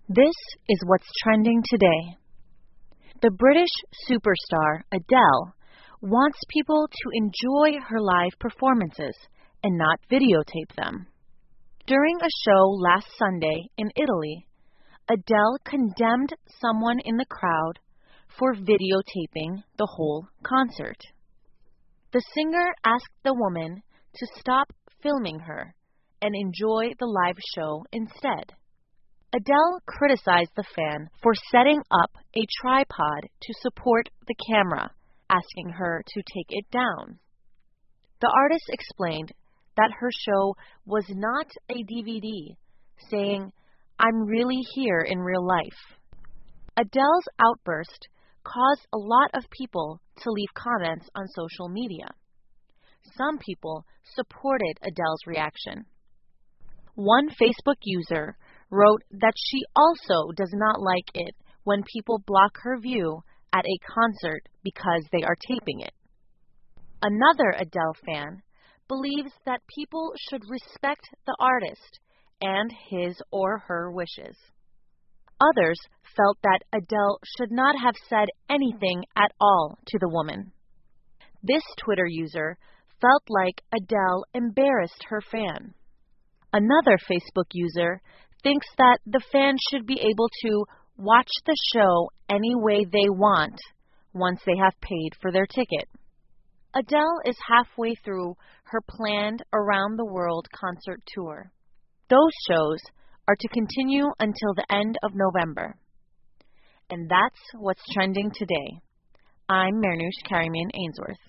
This is what's trending today. The British superstar Adele wants people to enjoy her live performances and not videotape them. During a show last Sunday in Italy, Adele condemned someone in the crowd for videotaping the whole concert. The singer asked the woman to stop filming her and enjoy the live show instead. Adele criticized the fan for setting up a tripod to support the camera, asking her to take it down. The artist explained that her show was not a DVD, saying, "I'm really here in real life." Adele's outburst caused a lot of people to leave comments on social media. Some people supported Adele's reaction. One Facebook user wrote that she also does not like it when people block her view at a concert because they are taping it. Another Adele fan believes that people should respect the artist and his or her wishes. Others felt that Adele should not have said anything at all to the woman. This Twitter user felt like Adele embarrassed her fan. Another Facebook user thinks that the fans should be able to watch the show any way they want once they have paid for their ticket. Adele is halfway through her planned around-the-world concert tour. Those shows are to continue until the end of November. And that's what's trending today. I'm Marnoush Kariman Ainsworth.